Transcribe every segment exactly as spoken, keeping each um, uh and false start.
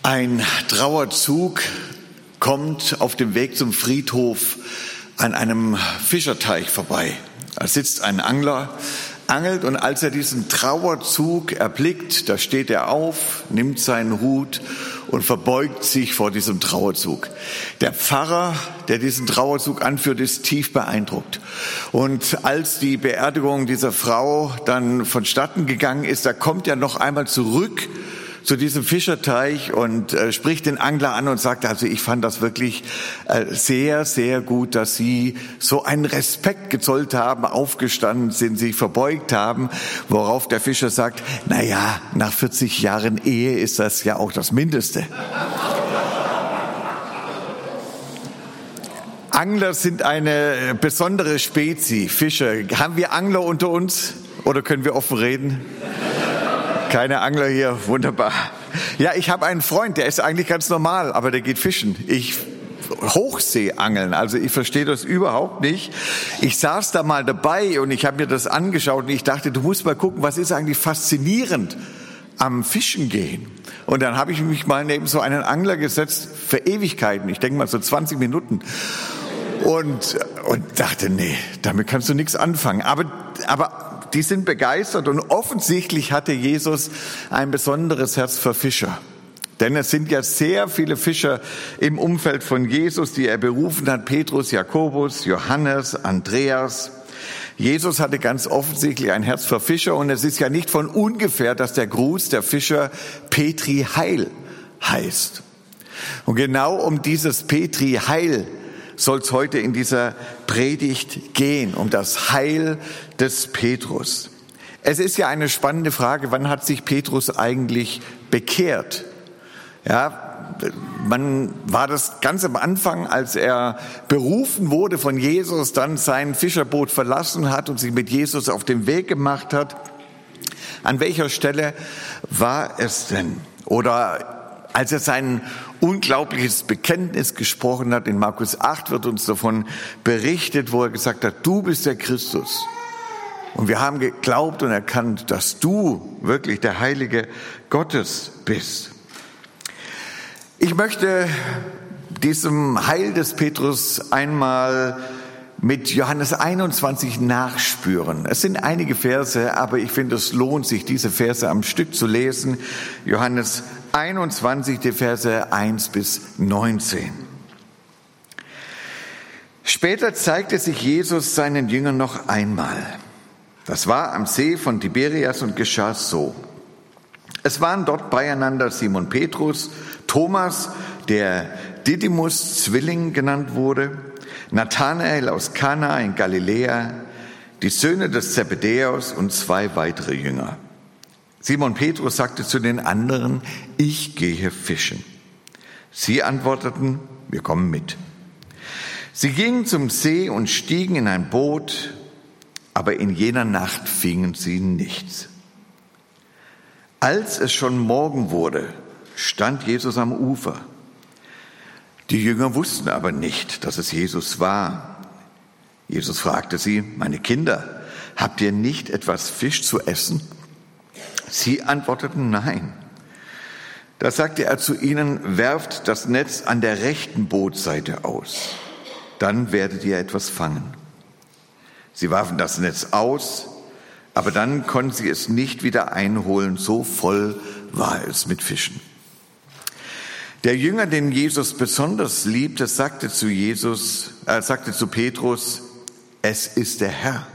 Ein Trauerzug kommt auf dem Weg zum Friedhof an einem Fischerteich vorbei. Da sitzt ein Angler, angelt, und als er diesen Trauerzug erblickt, da steht er auf, nimmt seinen Hut und verbeugt sich vor diesem Trauerzug. Der Pfarrer, der diesen Trauerzug anführt, ist tief beeindruckt. Und als die Beerdigung dieser Frau dann vonstatten gegangen ist, da kommt er noch einmal zurück zu diesem Fischerteich und äh, spricht den Angler an und sagt, also ich fand das wirklich äh, sehr, sehr gut, dass Sie so einen Respekt gezollt haben, aufgestanden sind, sich verbeugt haben, worauf der Fischer sagt, na ja, nach vierzig Jahren Ehe ist das ja auch das Mindeste. Angler sind eine besondere Spezies, Fischer. Haben wir Angler unter uns oder können wir offen reden? Keine Angler hier, wunderbar. Ja, ich habe einen Freund, der ist eigentlich ganz normal, aber der geht fischen. Ich Hochseeangeln, also ich verstehe das überhaupt nicht. Ich saß da mal dabei und ich habe mir das angeschaut und ich dachte, du musst mal gucken, was ist eigentlich faszinierend am Fischen gehen. Und dann habe ich mich mal neben so einen Angler gesetzt für Ewigkeiten, ich denke mal so zwanzig Minuten. Und, und dachte, nee, damit kannst du nichts anfangen. Aber, aber die sind begeistert und offensichtlich hatte Jesus ein besonderes Herz für Fischer. Denn es sind ja sehr viele Fischer im Umfeld von Jesus, die er berufen hat. Petrus, Jakobus, Johannes, Andreas. Jesus hatte ganz offensichtlich ein Herz für Fischer und es ist ja nicht von ungefähr, dass der Gruß der Fischer Petri Heil heißt. Und genau um dieses Petri Heil soll es heute in dieser Predigt gehen, um das Heil des Petrus. Es ist ja eine spannende Frage, wann hat sich Petrus eigentlich bekehrt? Ja, man war das ganz am Anfang, als er berufen wurde von Jesus, dann sein Fischerboot verlassen hat und sich mit Jesus auf den Weg gemacht hat. An welcher Stelle war es denn? Oder als er sein unglaubliches Bekenntnis gesprochen hat, in Markus acht wird uns davon berichtet, wo er gesagt hat, du bist der Christus. Und wir haben geglaubt und erkannt, dass du wirklich der Heilige Gottes bist. Ich möchte diesem Heil des Petrus einmal mit Johannes einundzwanzig nachspüren. Es sind einige Verse, aber ich finde, es lohnt sich, diese Verse am Stück zu lesen. Johannes einundzwanzig, die Verse eins bis neunzehn. Später zeigte sich Jesus seinen Jüngern noch einmal. Das war am See von Tiberias und geschah so. Es waren dort beieinander Simon Petrus, Thomas, der Didymus Zwilling genannt wurde, Nathanael aus Kana in Galiläa, die Söhne des Zebedäus und zwei weitere Jünger. Simon Petrus sagte zu den anderen, ich gehe fischen. Sie antworteten, wir kommen mit. Sie gingen zum See und stiegen in ein Boot, aber in jener Nacht fingen sie nichts. Als es schon Morgen wurde, stand Jesus am Ufer. Die Jünger wussten aber nicht, dass es Jesus war. Jesus fragte sie, meine Kinder, habt ihr nicht etwas Fisch zu essen? Sie antworteten nein. Da sagte er zu ihnen, werft das Netz an der rechten Bootseite aus, dann werdet ihr etwas fangen. Sie warfen das Netz aus, aber dann konnten sie es nicht wieder einholen, so voll war es mit Fischen. Der Jünger, den Jesus besonders liebte, sagte zu Jesus, äh, sagte zu Petrus, es ist der Herr.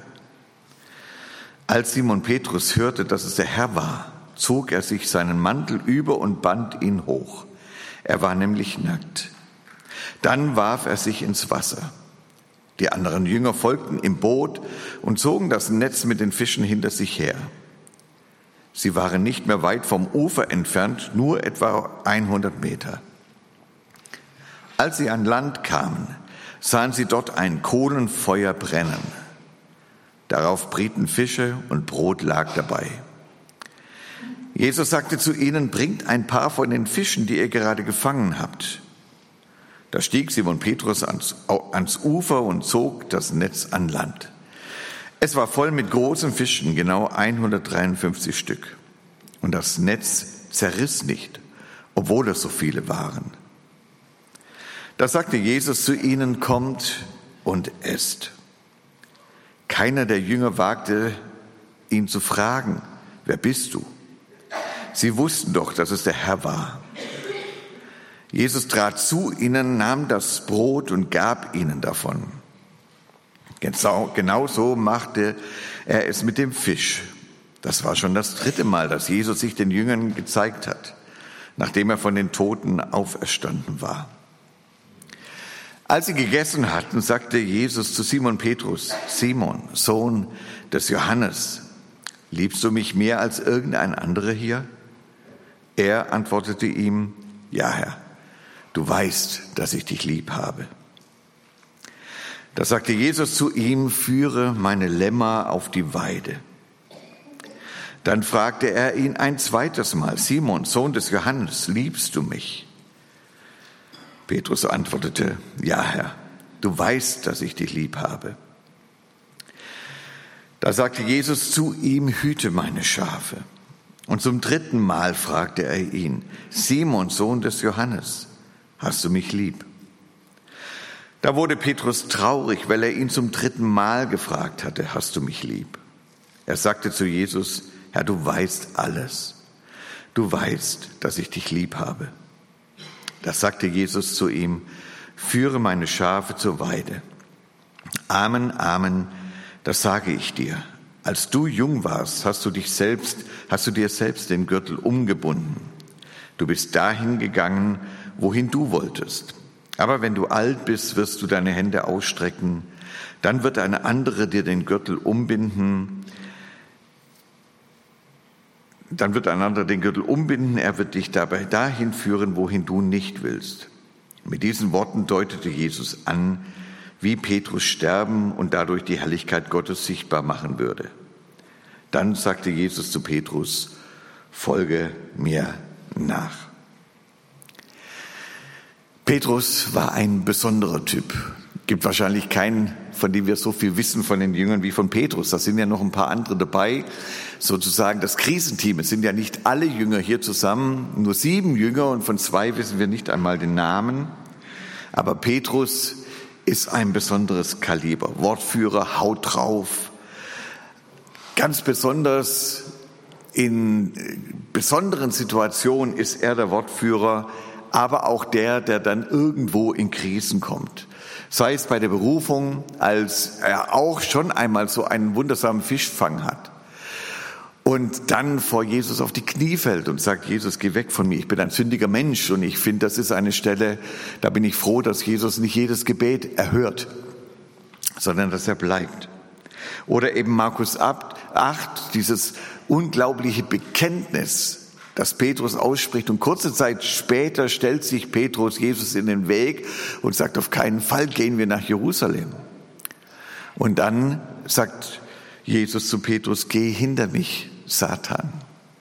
Als Simon Petrus hörte, dass es der Herr war, zog er sich seinen Mantel über und band ihn hoch. Er war nämlich nackt. Dann warf er sich ins Wasser. Die anderen Jünger folgten im Boot und zogen das Netz mit den Fischen hinter sich her. Sie waren nicht mehr weit vom Ufer entfernt, nur etwa hundert Meter. Als sie an Land kamen, sahen sie dort ein Kohlenfeuer brennen. Darauf brieten Fische und Brot lag dabei. Jesus sagte zu ihnen, bringt ein paar von den Fischen, die ihr gerade gefangen habt. Da stieg Simon Petrus ans, ans Ufer und zog das Netz an Land. Es war voll mit großen Fischen, genau hundertdreiundfünfzig Stück. Und das Netz zerriss nicht obwohl es so viele waren. Da sagte Jesus zu ihnen: Kommt und esst. Keiner der Jünger wagte, ihn zu fragen: Wer bist du? Sie wussten doch, dass es der Herr war. Jesus trat zu ihnen, nahm das Brot und gab ihnen davon. Genau so machte er es mit dem Fisch. Das war schon das dritte Mal, dass Jesus sich den Jüngern gezeigt hat, nachdem er von den Toten auferstanden war. Als sie gegessen hatten, sagte Jesus zu Simon Petrus: Simon, Sohn des Johannes, liebst du mich mehr als irgendein anderer hier? Er antwortete ihm: Ja, Herr, du weißt, dass ich dich lieb habe. Da sagte Jesus zu ihm: Führe meine Lämmer auf die Weide. Dann fragte er ihn ein zweites Mal: Simon, Sohn des Johannes, liebst du mich? Petrus antwortete: Ja, Herr, du weißt, dass ich dich lieb habe. Da sagte Jesus zu ihm: Hüte meine Schafe. Und zum dritten Mal fragte er ihn: Simon, Sohn des Johannes, hast du mich lieb? Da wurde Petrus traurig, weil er ihn zum dritten Mal gefragt hatte: Hast du mich lieb? Er sagte zu Jesus: Herr, du weißt alles. Du weißt, dass ich dich lieb habe. Da sagte Jesus zu ihm: Führe meine Schafe zur Weide. Amen, Amen, das sage ich dir. Als du jung warst, hast du dich selbst, hast du dir selbst den Gürtel umgebunden. Du bist dahin gegangen, wohin du wolltest. Aber wenn du alt bist, wirst du deine Hände ausstrecken. Dann wird ein anderer dir den Gürtel umbinden. Dann wird ein anderer den Gürtel umbinden. Er wird dich dabei dahin führen, wohin du nicht willst. Mit diesen Worten deutete Jesus an, wie Petrus sterben und dadurch die Herrlichkeit Gottes sichtbar machen würde. Dann sagte Jesus zu Petrus: Folge mir nach. Petrus war ein besonderer Typ. Gibt wahrscheinlich keinen, von dem wir so viel wissen von den Jüngern wie von Petrus. Da sind ja noch ein paar andere dabei. Sozusagen das Krisenteam. Es sind ja nicht alle Jünger hier zusammen, nur sieben Jünger, und von zwei wissen wir nicht einmal den Namen. Aber Petrus ist ein besonderes Kaliber. Wortführer, haut drauf. Ganz besonders in besonderen Situationen ist er der Wortführer, aber auch der, der dann irgendwo in Krisen kommt. Sei es bei der Berufung, als er auch schon einmal so einen wundersamen Fischfang hat und dann vor Jesus auf die Knie fällt und sagt: Jesus, geh weg von mir, ich bin ein sündiger Mensch. Und ich finde, das ist eine Stelle, da bin ich froh, dass Jesus nicht jedes Gebet erhört, sondern dass er bleibt. Oder eben Markus acht, dieses unglaubliche Bekenntnis, das Petrus ausspricht, und kurze Zeit später stellt sich Petrus Jesus in den Weg und sagt: Auf keinen Fall gehen wir nach Jerusalem. Und dann sagt Jesus zu Petrus: Geh hinter mich, Satan.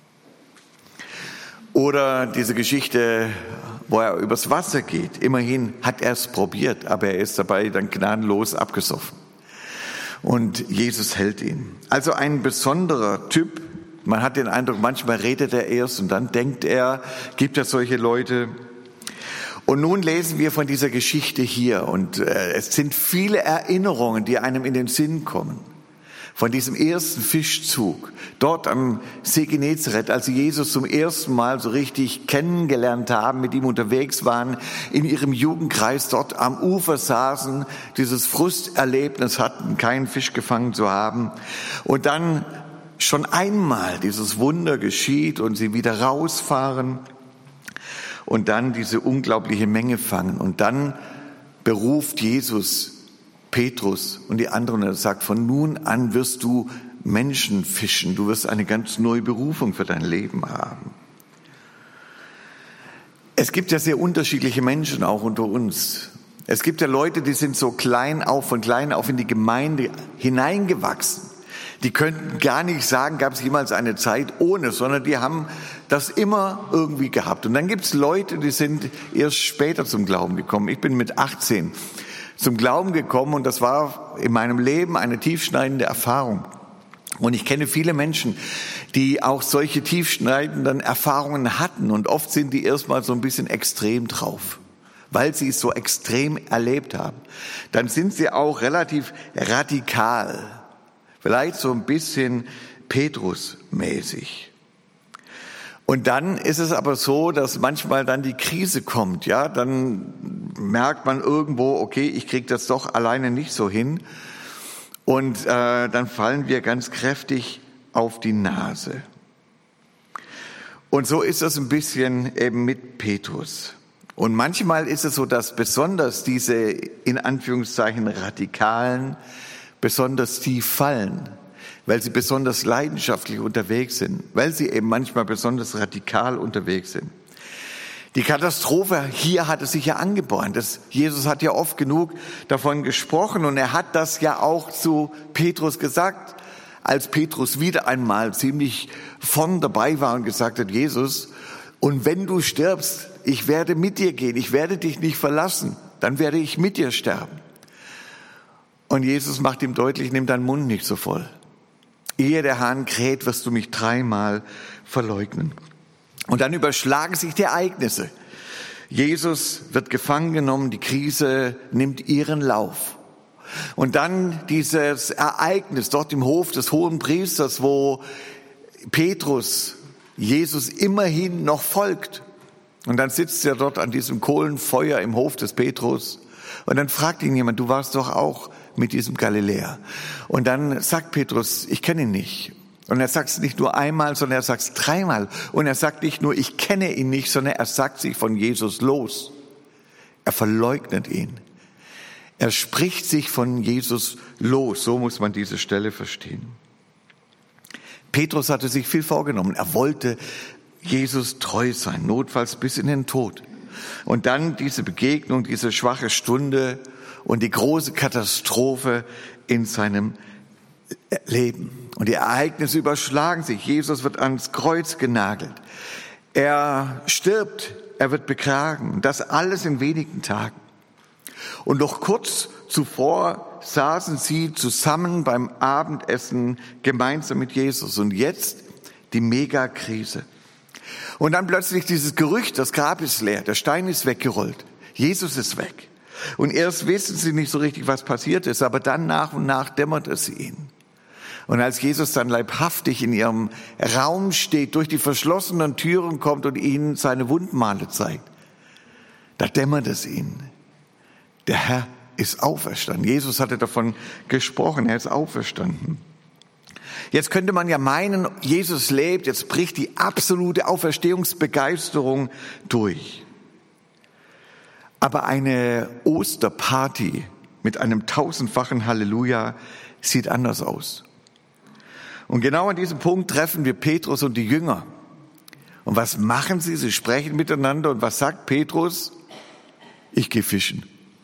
Oder diese Geschichte, wo er übers Wasser geht. Immerhin hat er es probiert, aber er ist dabei dann gnadenlos abgesoffen. Und Jesus hält ihn. Also ein besonderer Typ. Man hat den Eindruck, manchmal redet er erst und dann denkt er, gibt es solche Leute. Und nun lesen wir von dieser Geschichte hier, und äh, es sind viele Erinnerungen, die einem in den Sinn kommen. Von diesem ersten Fischzug, dort am See Genezareth, als sie Jesus zum ersten Mal so richtig kennengelernt haben, mit ihm unterwegs waren, in ihrem Jugendkreis dort am Ufer saßen, dieses Frusterlebnis hatten, keinen Fisch gefangen zu haben. Und dann schon einmal dieses Wunder geschieht und sie wieder rausfahren und dann diese unglaubliche Menge fangen. Und dann beruft Jesus Petrus und die anderen und sagt: Von nun an wirst du Menschen fischen. Du wirst eine ganz neue Berufung für dein Leben haben. Es gibt ja sehr unterschiedliche Menschen auch unter uns. Es gibt ja Leute, die sind so klein auf, von klein auf in die Gemeinde hineingewachsen. Die könnten gar nicht sagen, gab es jemals eine Zeit ohne, sondern die haben das immer irgendwie gehabt. Und dann gibt es Leute, die sind erst später zum Glauben gekommen. Ich bin mit achtzehn zum Glauben gekommen und das war in meinem Leben eine tiefschneidende Erfahrung. Und ich kenne viele Menschen, die auch solche tiefschneidenden Erfahrungen hatten. Und oft sind die erstmal so ein bisschen extrem drauf, weil sie es so extrem erlebt haben. Dann sind sie auch relativ radikal, vielleicht so ein bisschen Petrus-mäßig. Und dann ist es aber so, dass manchmal dann die Krise kommt, ja, dann merkt man irgendwo, okay, ich kriege das doch alleine nicht so hin. Und äh, dann fallen wir ganz kräftig auf die Nase. Und so ist das ein bisschen eben mit Petrus. Und manchmal ist es so, dass besonders diese, in Anführungszeichen, Radikalen besonders tief fallen, weil sie besonders leidenschaftlich unterwegs sind, weil sie eben manchmal besonders radikal unterwegs sind. Die Katastrophe hier hat es sich ja angebahnt. Das, Jesus hat ja oft genug davon gesprochen und er hat das ja auch zu Petrus gesagt, als Petrus wieder einmal ziemlich vorn dabei war und gesagt hat, Jesus, und wenn du stirbst, ich werde mit dir gehen, ich werde dich nicht verlassen, dann werde ich mit dir sterben. Und Jesus macht ihm deutlich, nimm deinen Mund nicht so voll. Ehe der Hahn kräht, wirst du mich dreimal verleugnen. Und dann überschlagen sich die Ereignisse. Jesus wird gefangen genommen, die Krise nimmt ihren Lauf. Und dann dieses Ereignis dort im Hof des Hohenpriesters, wo Petrus Jesus immerhin noch folgt. Und dann sitzt er dort an diesem Kohlenfeuer im Hof des Petrus. Und dann fragt ihn jemand, du warst doch auch mit diesem Galiläer. Und dann sagt Petrus, ich kenne ihn nicht. Und er sagt es nicht nur einmal, sondern er sagt es dreimal. Und er sagt nicht nur, ich kenne ihn nicht, sondern er sagt sich von Jesus los. Er verleugnet ihn. Er spricht sich von Jesus los. So muss man diese Stelle verstehen. Petrus hatte sich viel vorgenommen. Er wollte Jesus treu sein, notfalls bis in den Tod. Und dann diese Begegnung, diese schwache Stunde und die große Katastrophe in seinem Leben. Und die Ereignisse überschlagen sich. Jesus wird ans Kreuz genagelt. Er stirbt, er wird begraben. Das alles in wenigen Tagen. Und noch kurz zuvor saßen sie zusammen beim Abendessen gemeinsam mit Jesus. Und jetzt die Megakrise. Und dann plötzlich dieses Gerücht, das Grab ist leer, der Stein ist weggerollt, Jesus ist weg. Und erst wissen sie nicht so richtig, was passiert ist, aber dann nach und nach dämmert es ihnen. Und als Jesus dann leibhaftig in ihrem Raum steht, durch die verschlossenen Türen kommt und ihnen seine Wundmale zeigt, da dämmert es ihnen. Der Herr ist auferstanden. Jesus hatte davon gesprochen, er ist auferstanden. Jetzt könnte man ja meinen, Jesus lebt, jetzt bricht die absolute Auferstehungsbegeisterung durch. Aber eine Osterparty mit einem tausendfachen Halleluja sieht anders aus. Und genau an diesem Punkt treffen wir Petrus und die Jünger. Und was machen sie? Sie sprechen miteinander. Und was sagt Petrus? Ich gehe fischen.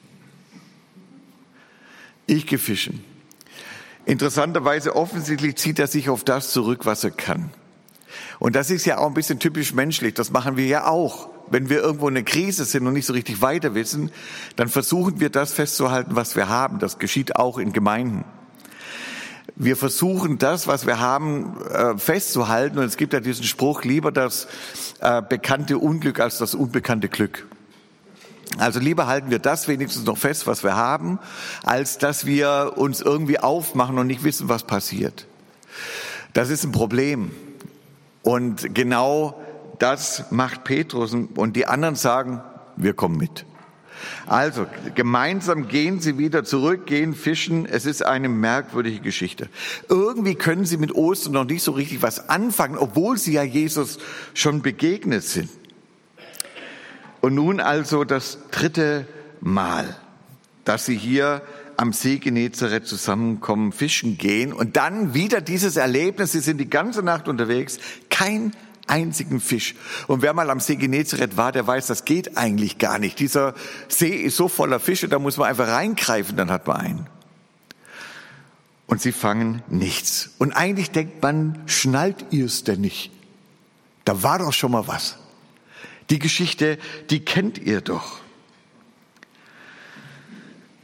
Ich gehe fischen. Interessanterweise, offensichtlich zieht er sich auf das zurück, was er kann. Und das ist ja auch ein bisschen typisch menschlich. Das machen wir ja auch. Wenn wir irgendwo in einer Krise sind und nicht so richtig weiter wissen, dann versuchen wir das festzuhalten, was wir haben. Das geschieht auch in Gemeinden. Wir versuchen das, was wir haben, festzuhalten. Und es gibt ja diesen Spruch, lieber das bekannte Unglück als das unbekannte Glück. Also lieber halten wir das wenigstens noch fest, was wir haben, als dass wir uns irgendwie aufmachen und nicht wissen, was passiert. Das ist ein Problem. Und genau das macht Petrus und die anderen sagen, wir kommen mit. Also gemeinsam gehen sie wieder zurück, gehen fischen. Es ist eine merkwürdige Geschichte. Irgendwie können sie mit Ostern noch nicht so richtig was anfangen, obwohl sie ja Jesus schon begegnet sind. Und nun also das dritte Mal, dass sie hier am See Genezareth zusammenkommen, fischen gehen und dann wieder dieses Erlebnis, sie sind die ganze Nacht unterwegs, kein einzigen Fisch. Und wer mal am See Genezareth war, der weiß, das geht eigentlich gar nicht. Dieser See ist so voller Fische, da muss man einfach reingreifen, dann hat man einen. Und sie fangen nichts. Und eigentlich denkt man, schnallt ihr es denn nicht? Da war doch schon mal was. Die Geschichte, die kennt ihr doch.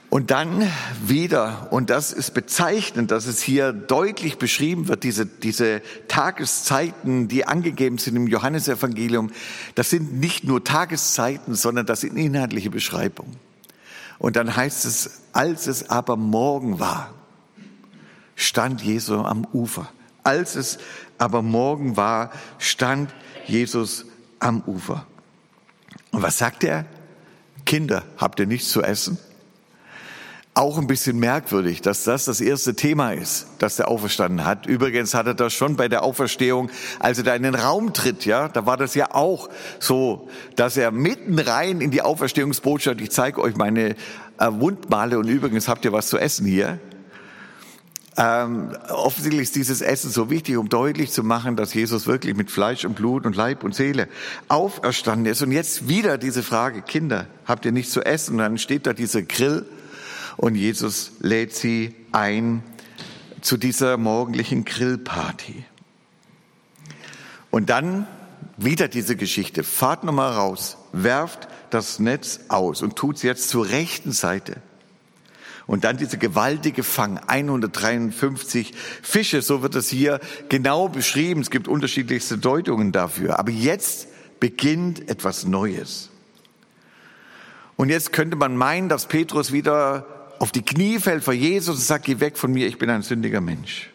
Und dann wieder, und das ist bezeichnend, dass es hier deutlich beschrieben wird, diese, diese Tageszeiten, die angegeben sind im Johannesevangelium, das sind nicht nur Tageszeiten, sondern das sind inhaltliche Beschreibungen. Und dann heißt es, als es aber Morgen war, stand Jesus am Ufer. Als es aber Morgen war, stand Jesus am Ufer. Und was sagt er? Kinder, habt ihr nichts zu essen? Auch ein bisschen merkwürdig, dass das das erste Thema ist, das er auferstanden hat. Übrigens hat er das schon bei der Auferstehung, als er da in den Raum tritt, ja, da war das ja auch so, dass er mitten rein in die Auferstehungsbotschaft, ich zeige euch meine äh, Wundmale und übrigens habt ihr was zu essen hier. Ähm, offensichtlich ist dieses Essen so wichtig, um deutlich zu machen, dass Jesus wirklich mit Fleisch und Blut und Leib und Seele auferstanden ist. Und jetzt wieder diese Frage, Kinder, habt ihr nichts zu essen? Und dann steht da dieser Grill. Und Jesus lädt sie ein zu dieser morgendlichen Grillparty. Und dann wieder diese Geschichte. Fahrt nochmal raus, werft das Netz aus und tut's jetzt zur rechten Seite. Und dann diese gewaltige Fang, hundertdreiundfünfzig Fische, so wird es hier genau beschrieben. Es gibt unterschiedlichste Deutungen dafür. Aber jetzt beginnt etwas Neues. Und jetzt könnte man meinen, dass Petrus wieder auf die Knie fällt vor Jesus und sagt, geh weg von mir, ich bin ein sündiger Mensch.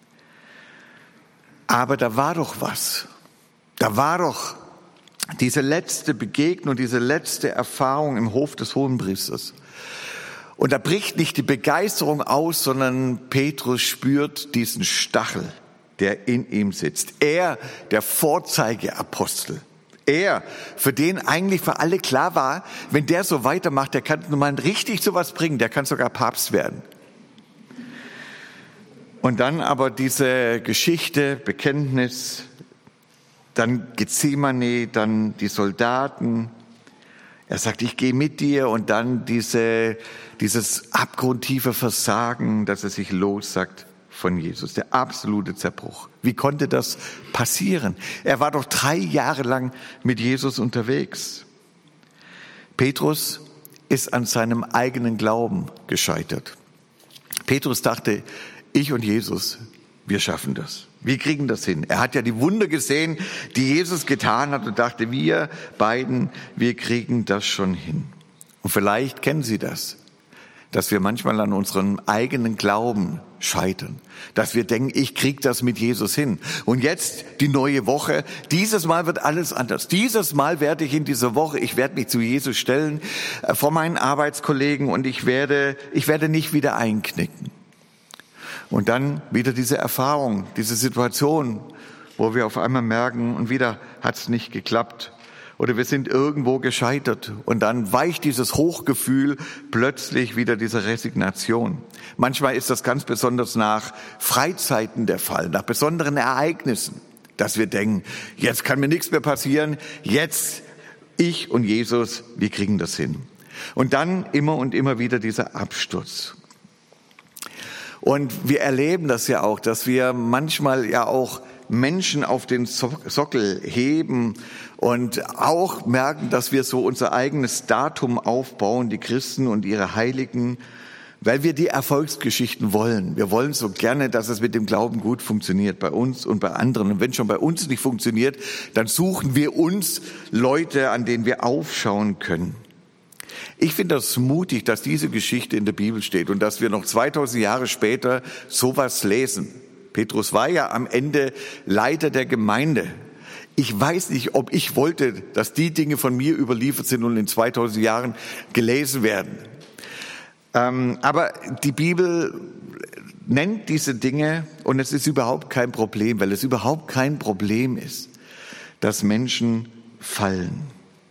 Aber da war doch was. Da war doch diese letzte Begegnung, diese letzte Erfahrung im Hof des Hohenpriesters. Und da bricht nicht die Begeisterung aus, sondern Petrus spürt diesen Stachel, der in ihm sitzt. Er, der Vorzeigeapostel. Er, für den eigentlich für alle klar war, wenn der so weitermacht, der kann nun mal richtig sowas bringen, der kann sogar Papst werden. Und dann aber diese Geschichte, Bekenntnis, dann Gethsemane, dann die Soldaten. Er sagt, ich gehe mit dir und dann diese, dieses abgrundtiefe Versagen, dass er sich lossagt von Jesus, der absolute Zerbruch. Wie konnte das passieren? Er war doch drei Jahre lang mit Jesus unterwegs. Petrus ist an seinem eigenen Glauben gescheitert. Petrus dachte, ich und Jesus, wir schaffen das. Wir kriegen das hin. Er hat ja die Wunder gesehen, die Jesus getan hat und dachte, wir beiden, wir kriegen das schon hin. Und vielleicht kennen Sie das, dass wir manchmal an unserem eigenen Glauben scheitern, dass wir denken, ich krieg das mit Jesus hin. Und jetzt die neue Woche, dieses Mal wird alles anders. Dieses Mal werde ich in dieser Woche, ich werde mich zu Jesus stellen äh, vor meinen Arbeitskollegen und ich werde, ich werde nicht wieder einknicken. Und dann wieder diese Erfahrung, diese Situation, wo wir auf einmal merken, und wieder hat es nicht geklappt. Oder wir sind irgendwo gescheitert und dann weicht dieses Hochgefühl plötzlich wieder dieser Resignation. Manchmal ist das ganz besonders nach Freizeiten der Fall, nach besonderen Ereignissen, dass wir denken, jetzt kann mir nichts mehr passieren, jetzt ich und Jesus, wir kriegen das hin. Und dann immer und immer wieder dieser Absturz. Und wir erleben das ja auch, dass wir manchmal ja auch Menschen auf den Sockel heben und auch merken, dass wir so unser eigenes Datum aufbauen, die Christen und ihre Heiligen, weil wir die Erfolgsgeschichten wollen. Wir wollen so gerne, dass es mit dem Glauben gut funktioniert, bei uns und bei anderen. Und wenn schon bei uns nicht funktioniert, dann suchen wir uns Leute, an denen wir aufschauen können. Ich finde das mutig, dass diese Geschichte in der Bibel steht und dass wir noch zweitausend Jahre später sowas lesen. Petrus war ja am Ende Leiter der Gemeinde. Ich weiß nicht, ob ich wollte, dass die Dinge von mir überliefert sind und in zweitausend Jahren gelesen werden. Ähm, aber die Bibel nennt diese Dinge und es ist überhaupt kein Problem, weil es überhaupt kein Problem ist, dass Menschen fallen.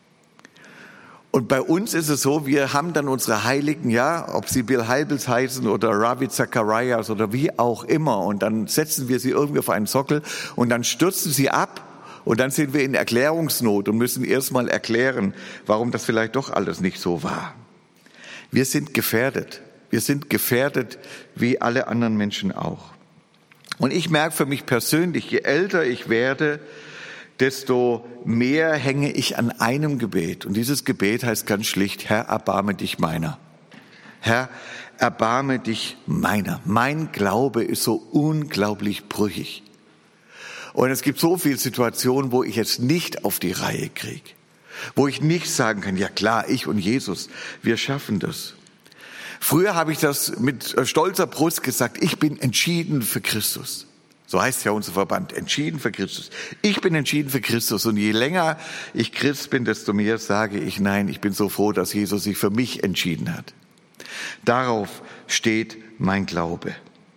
Und bei uns ist es so, wir haben dann unsere Heiligen, ja, ob sie Bill Heibels heißen oder Ravi Zacharias oder wie auch immer. Und dann setzen wir sie irgendwie auf einen Sockel und dann stürzen sie ab. Und dann sind wir in Erklärungsnot und müssen erstmal erklären, warum das vielleicht doch alles nicht so war. Wir sind gefährdet. Wir sind gefährdet wie alle anderen Menschen auch. Und ich merke für mich persönlich, je älter ich werde, desto mehr hänge ich an einem Gebet. Und dieses Gebet heißt ganz schlicht, Herr, erbarme dich meiner. Herr, erbarme dich meiner. Mein Glaube ist so unglaublich brüchig. Und es gibt so viele Situationen, wo ich es nicht auf die Reihe kriege. Wo ich nicht sagen kann, ja klar, ich und Jesus, wir schaffen das. Früher habe ich das mit stolzer Brust gesagt, ich bin entschieden für Christus. So heißt ja unser Verband, entschieden für Christus. Ich bin entschieden für Christus und je länger ich Christ bin, desto mehr sage ich, nein, ich bin so froh, dass Jesus sich für mich entschieden hat. Darauf steht mein Glaube.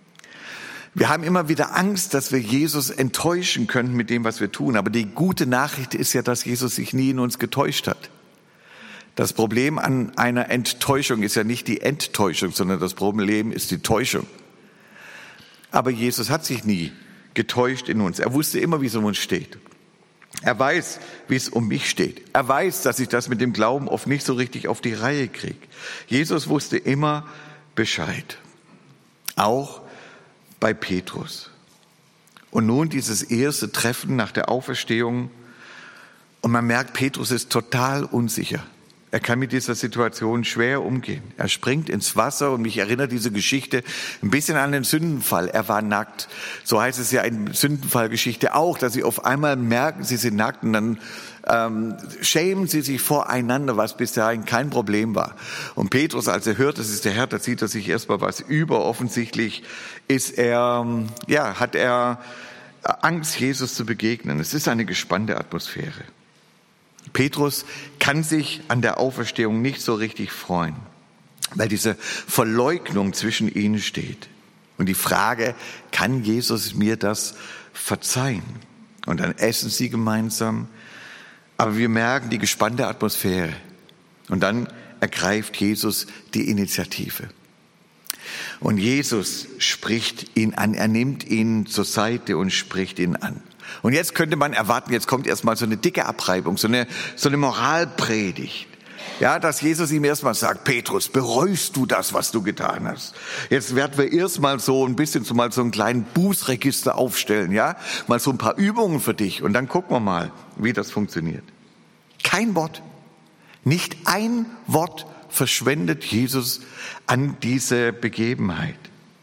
Wir haben immer wieder Angst, dass wir Jesus enttäuschen könnten mit dem, was wir tun. Aber die gute Nachricht ist ja, dass Jesus sich nie in uns getäuscht hat. Das Problem an einer Enttäuschung ist ja nicht die Enttäuschung, sondern das Problem ist die Täuschung. Aber Jesus hat sich nie getäuscht in uns. Er wusste immer, wie es um uns steht. Er weiß, wie es um mich steht. Er weiß, dass ich das mit dem Glauben oft nicht so richtig auf die Reihe kriege. Jesus wusste immer Bescheid. Auch bei Petrus. Und nun dieses erste Treffen nach der Auferstehung. Und man merkt, Petrus ist total unsicher. Er kann mit dieser Situation schwer umgehen. Er springt ins Wasser und mich erinnert diese Geschichte ein bisschen an den Sündenfall. Er war nackt. So heißt es ja in Sündenfallgeschichte auch, dass sie auf einmal merken, sie sind nackt und dann ähm, schämen sie sich voreinander, was bis dahin kein Problem war. Und Petrus, als er hört, das ist der Herr, da zieht er sich erstmal was über. Offensichtlich ist er, ja, hat er Angst, Jesus zu begegnen. Es ist eine gespannte Atmosphäre. Petrus kann sich an der Auferstehung nicht so richtig freuen, weil diese Verleugnung zwischen ihnen steht. Und die Frage, kann Jesus mir das verzeihen? Und dann essen sie gemeinsam. Aber wir merken die gespannte Atmosphäre. Und dann ergreift Jesus die Initiative. Und Jesus spricht ihn an, er nimmt ihn zur Seite und spricht ihn an. Und jetzt könnte man erwarten, jetzt kommt erstmal so eine dicke Abreibung, so eine, so eine Moralpredigt. Ja, dass Jesus ihm erstmal sagt, Petrus, bereust du das, was du getan hast? Jetzt werden wir erstmal so ein bisschen so mal so einen kleinen Bußregister aufstellen, ja? Mal so ein paar Übungen für dich und dann gucken wir mal, wie das funktioniert. Kein Wort, nicht ein Wort verschwendet Jesus an diese Begebenheit.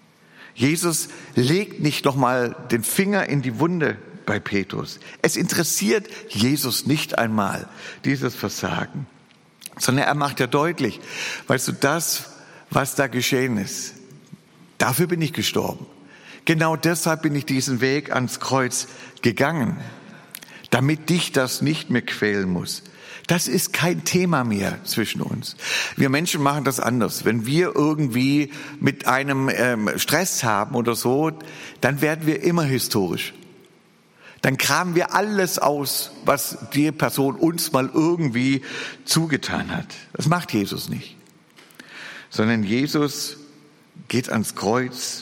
Jesus legt nicht nochmal den Finger in die Wunde bei Petrus. Es interessiert Jesus nicht einmal, dieses Versagen, sondern er macht ja deutlich, weißt du, das, was da geschehen ist, dafür bin ich gestorben. Genau deshalb bin ich diesen Weg ans Kreuz gegangen, damit dich das nicht mehr quälen muss. Das ist kein Thema mehr zwischen uns. Wir Menschen machen das anders. Wenn wir irgendwie mit einem ähm, Stress haben oder so, dann werden wir immer historisch. Dann kramen wir alles aus, was die Person uns mal irgendwie zugetan hat. Das macht Jesus nicht. Sondern Jesus geht ans Kreuz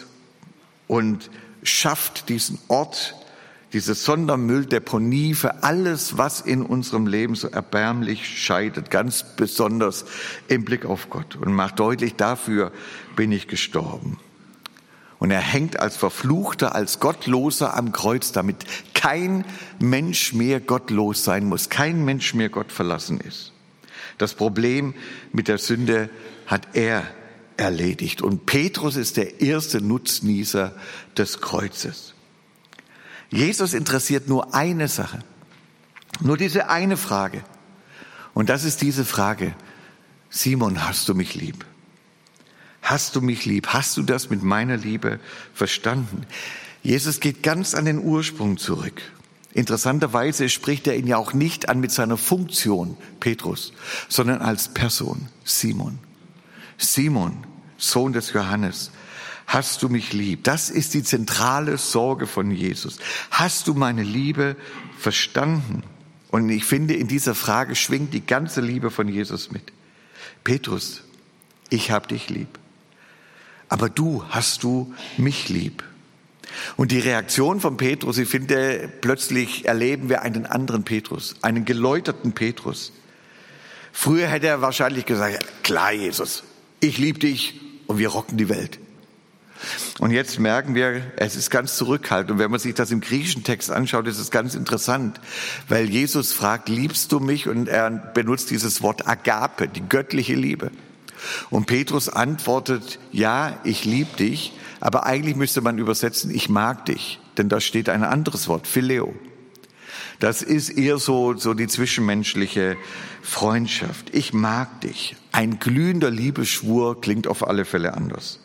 und schafft diesen Ort, diese Sondermülldeponie für alles, was in unserem Leben so erbärmlich scheidet, ganz besonders im Blick auf Gott. Und macht deutlich, dafür bin ich gestorben. Und er hängt als Verfluchter, als Gottloser am Kreuz, damit kein Mensch mehr gottlos sein muss, kein Mensch mehr Gott verlassen ist. Das Problem mit der Sünde hat er erledigt. Und Petrus ist der erste Nutznießer des Kreuzes. Jesus interessiert nur eine Sache, nur diese eine Frage. Und das ist diese Frage, Simon, hast du mich lieb? Hast du mich lieb? Hast du das mit meiner Liebe verstanden? Jesus geht ganz an den Ursprung zurück. Interessanterweise spricht er ihn ja auch nicht an mit seiner Funktion, Petrus, sondern als Person, Simon. Simon, Sohn des Johannes, hast du mich lieb? Das ist die zentrale Sorge von Jesus. Hast du meine Liebe verstanden? Und ich finde, in dieser Frage schwingt die ganze Liebe von Jesus mit. Petrus, ich hab dich lieb. Aber du, hast du mich lieb? Und die Reaktion von Petrus, ich finde, plötzlich erleben wir einen anderen Petrus, einen geläuterten Petrus. Früher hätte er wahrscheinlich gesagt, klar Jesus, ich liebe dich und wir rocken die Welt. Und jetzt merken wir, es ist ganz zurückhaltend. Und wenn man sich das im griechischen Text anschaut, ist es ganz interessant, weil Jesus fragt, liebst du mich? Und er benutzt dieses Wort Agape, die göttliche Liebe. Und Petrus antwortet, ja, ich liebe dich, aber eigentlich müsste man übersetzen, ich mag dich, denn da steht ein anderes Wort, Phileo. Das ist eher so, so die zwischenmenschliche Freundschaft. Ich mag dich. Ein glühender Liebesschwur klingt auf alle Fälle anders.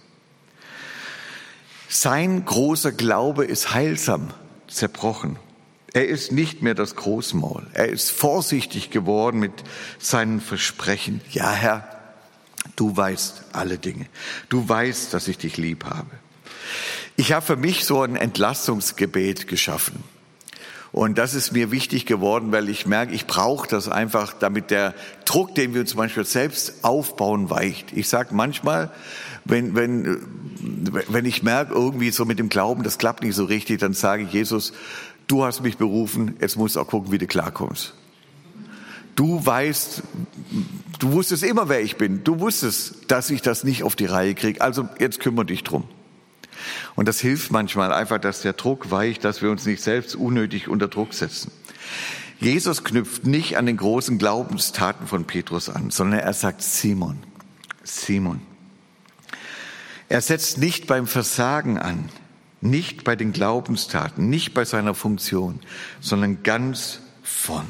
Sein großer Glaube ist heilsam zerbrochen. Er ist nicht mehr das Großmaul. Er ist vorsichtig geworden mit seinen Versprechen. Ja, Herr, du weißt alle Dinge. Du weißt, dass ich dich lieb habe. Ich habe für mich so ein Entlastungsgebet geschaffen. Und das ist mir wichtig geworden, weil ich merke, ich brauche das einfach, damit der Druck, den wir uns zum Beispiel selbst aufbauen, weicht. Ich sage manchmal, wenn, wenn, wenn ich merke, irgendwie so mit dem Glauben, das klappt nicht so richtig, dann sage ich, Jesus, du hast mich berufen, jetzt musst du auch gucken, wie du klarkommst. Du weißt, du wusstest immer, wer ich bin. Du wusstest, dass ich das nicht auf die Reihe kriege. Also jetzt kümmere dich drum. Und das hilft manchmal einfach, dass der Druck weicht, dass wir uns nicht selbst unnötig unter Druck setzen. Jesus knüpft nicht an den großen Glaubenstaten von Petrus an, sondern er sagt Simon, Simon. Er setzt nicht beim Versagen an, nicht bei den Glaubenstaten, nicht bei seiner Funktion, sondern ganz vorn.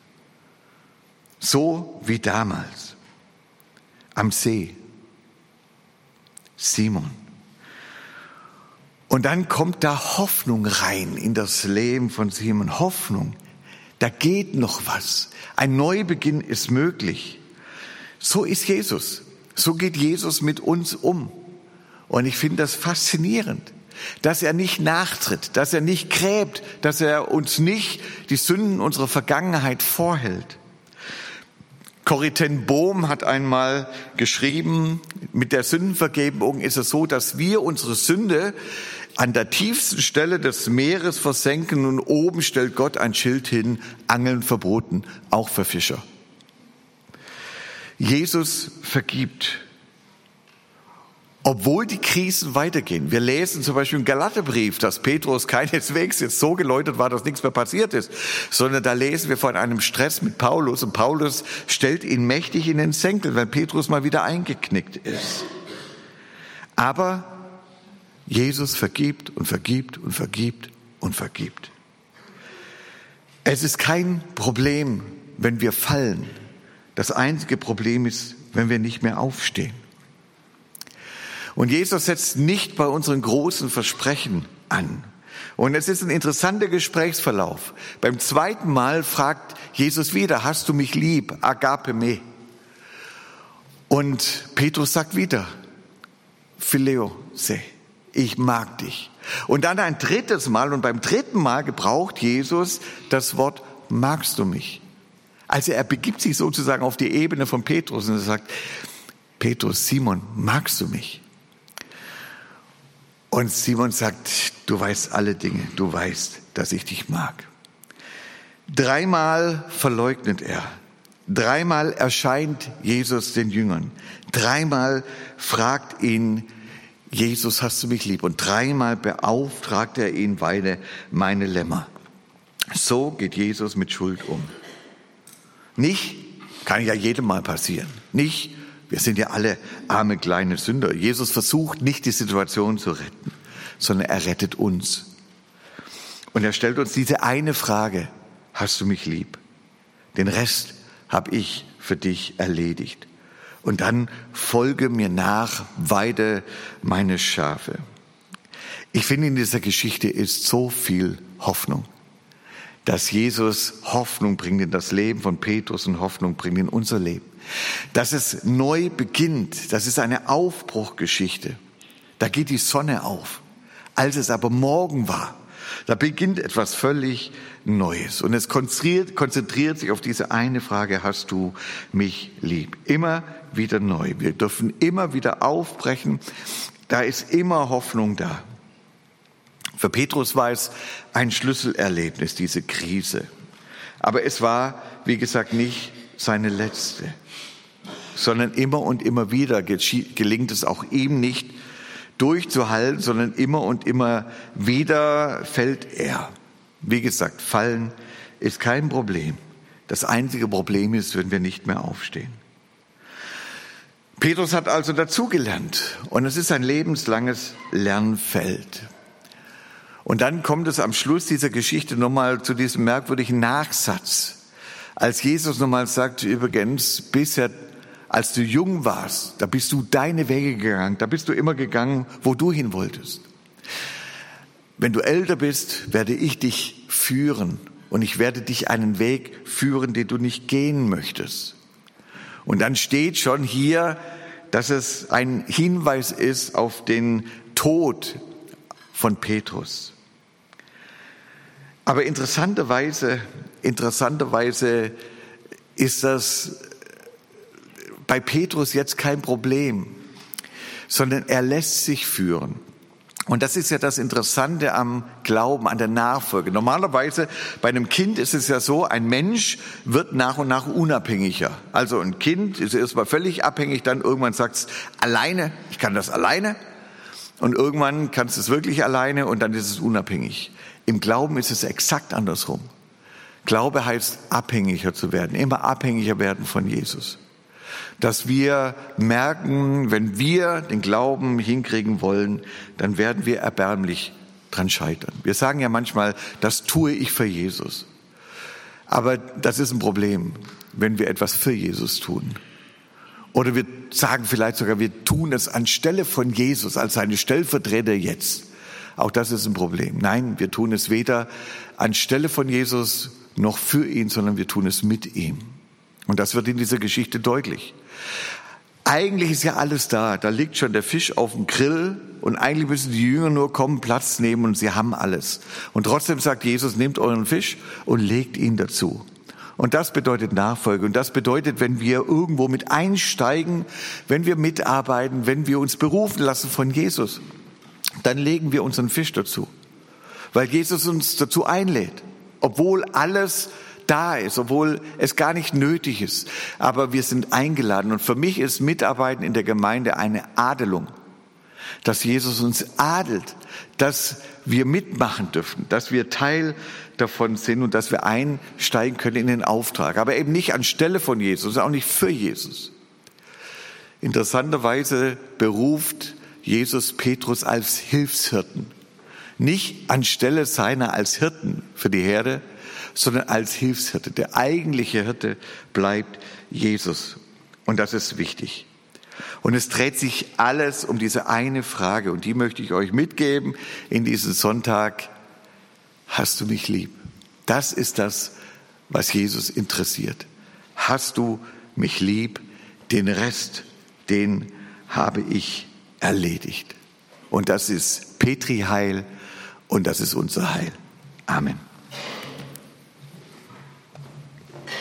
So wie damals am See. Simon. Und dann kommt da Hoffnung rein in das Leben von Simon. Hoffnung, da geht noch was. Ein Neubeginn ist möglich. So ist Jesus. So geht Jesus mit uns um. Und ich finde das faszinierend, dass er nicht nachtritt, dass er nicht gräbt, dass er uns nicht die Sünden unserer Vergangenheit vorhält. Corrie ten Boom hat einmal geschrieben, mit der Sündenvergebung ist es so, dass wir unsere Sünde an der tiefsten Stelle des Meeres versenken und oben stellt Gott ein Schild hin, Angeln verboten, auch für Fischer. Jesus vergibt, obwohl die Krisen weitergehen. Wir lesen zum Beispiel im Galaterbrief, dass Petrus keineswegs jetzt so geläutert war, dass nichts mehr passiert ist, sondern da lesen wir von einem Stress mit Paulus und Paulus stellt ihn mächtig in den Senkel, weil Petrus mal wieder eingeknickt ist. Aber Jesus vergibt und vergibt und vergibt und vergibt. Es ist kein Problem, wenn wir fallen. Das einzige Problem ist, wenn wir nicht mehr aufstehen. Und Jesus setzt nicht bei unseren großen Versprechen an. Und es ist ein interessanter Gesprächsverlauf. Beim zweiten Mal fragt Jesus wieder, hast du mich lieb? Agape me. Und Petrus sagt wieder, Phileo se. Ich mag dich. Und dann ein drittes Mal, und beim dritten Mal gebraucht Jesus das Wort, magst du mich? Also er begibt sich sozusagen auf die Ebene von Petrus und er sagt, Petrus, Simon, magst du mich? Und Simon sagt, du weißt alle Dinge, du weißt, dass ich dich mag. Dreimal verleugnet er. Dreimal erscheint Jesus den Jüngern. Dreimal fragt ihn Jesus, hast du mich lieb? Und dreimal beauftragt er ihn, weide meine Lämmer. So geht Jesus mit Schuld um. Nicht, kann ja jedem mal passieren. Nicht, wir sind ja alle arme kleine Sünder. Jesus versucht nicht, die Situation zu retten, sondern er rettet uns. Und er stellt uns diese eine Frage, hast du mich lieb? Den Rest habe ich für dich erledigt. Und dann folge mir nach, weide meine Schafe. Ich finde, in dieser Geschichte ist so viel Hoffnung, dass Jesus Hoffnung bringt in das Leben von Petrus und Hoffnung bringt in unser Leben. Dass es neu beginnt, das ist eine Aufbruchgeschichte. Da geht die Sonne auf. Als es aber Morgen war, da beginnt etwas völlig Neues. Und es konzentriert, konzentriert sich auf diese eine Frage, hast du mich lieb? Immer wieder neu. Wir dürfen immer wieder aufbrechen. Da ist immer Hoffnung da. Für Petrus war es ein Schlüsselerlebnis, diese Krise. Aber es war, wie gesagt, nicht seine letzte, sondern immer und immer wieder gelingt es auch ihm nicht, durchzuhalten, sondern immer und immer wieder fällt er. Wie gesagt, fallen ist kein Problem. Das einzige Problem ist, wenn wir nicht mehr aufstehen. Petrus hat also dazugelernt und es ist ein lebenslanges Lernfeld. Und dann kommt es am Schluss dieser Geschichte nochmal zu diesem merkwürdigen Nachsatz. Als Jesus nochmal sagt, übrigens, bisher, als du jung warst, da bist du deine Wege gegangen, da bist du immer gegangen, wo du hin wolltest. Wenn du älter bist, werde ich dich führen und ich werde dich einen Weg führen, den du nicht gehen möchtest. Und dann steht schon hier, dass es ein Hinweis ist auf den Tod von Petrus. Aber interessanterweise, interessanterweise ist das bei Petrus jetzt kein Problem, sondern er lässt sich führen. Und das ist ja das Interessante am Glauben, an der Nachfolge. Normalerweise bei einem Kind ist es ja so, ein Mensch wird nach und nach unabhängiger. Also ein Kind ist erstmal völlig abhängig, dann irgendwann sagt es alleine, ich kann das alleine. Und irgendwann kannst du es wirklich alleine und dann ist es unabhängig. Im Glauben ist es exakt andersrum. Glaube heißt abhängiger zu werden, immer abhängiger werden von Jesus. Dass wir merken, wenn wir den Glauben hinkriegen wollen, dann werden wir erbärmlich dran scheitern. Wir sagen ja manchmal, das tue ich für Jesus. Aber das ist ein Problem, wenn wir etwas für Jesus tun. Oder wir sagen vielleicht sogar, wir tun es anstelle von Jesus, als seine Stellvertreter jetzt. Auch das ist ein Problem. Nein, wir tun es weder anstelle von Jesus noch für ihn, sondern wir tun es mit ihm. Und das wird in dieser Geschichte deutlich. Eigentlich ist ja alles da. Da liegt schon der Fisch auf dem Grill und eigentlich müssen die Jünger nur kommen, Platz nehmen und sie haben alles. Und trotzdem sagt Jesus, nehmt euren Fisch und legt ihn dazu. Und das bedeutet Nachfolge. Und das bedeutet, wenn wir irgendwo mit einsteigen, wenn wir mitarbeiten, wenn wir uns berufen lassen von Jesus, dann legen wir unseren Fisch dazu. Weil Jesus uns dazu einlädt. Obwohl alles da ist, obwohl es gar nicht nötig ist. Aber wir sind eingeladen. Und für mich ist Mitarbeiten in der Gemeinde eine Adelung. Dass Jesus uns adelt, dass wir mitmachen dürfen, dass wir Teil davon sind und dass wir einsteigen können in den Auftrag. Aber eben nicht anstelle von Jesus, auch nicht für Jesus. Interessanterweise beruft Jesus Petrus als Hilfshirten. Nicht anstelle seiner als Hirten für die Herde, sondern als Hilfshirte. Der eigentliche Hirte bleibt Jesus. Und das ist wichtig. Und es dreht sich alles um diese eine Frage. Und die möchte ich euch mitgeben in diesen Sonntag. Hast du mich lieb? Das ist das, was Jesus interessiert. Hast du mich lieb? Den Rest, den habe ich erledigt. Und das ist Petri Heil und das ist unser Heil. Amen.